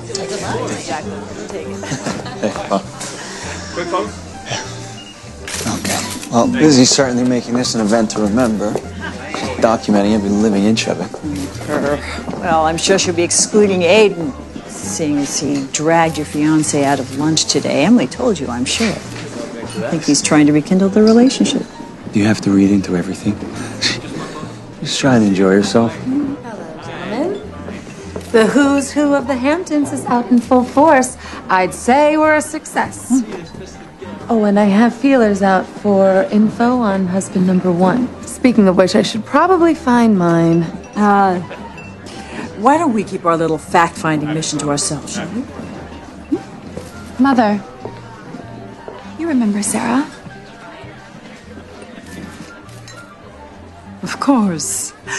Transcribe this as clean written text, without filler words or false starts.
Take it. Quick phone. Okay. Well, Lizzie's certainly making this an event to remember. She's documenting every living inch of it. Well, I'm sure she'll be excluding Aiden, seeing as he dragged your fiancé out of lunch today. Emily told you, I'm sure. I think he's trying to rekindle the relationship. Do you have to read into everything? Just try and enjoy yourself. Hello, gentlemen. The who's who of the Hamptons is out in full force. I'd say we're a success. Oh, and I have feelers out for info on husband number 1. Speaking of which, I should probably find mine. Why don't we keep our little fact-finding mission to ourselves, shall we? Mother, you remember Sarah? Of course.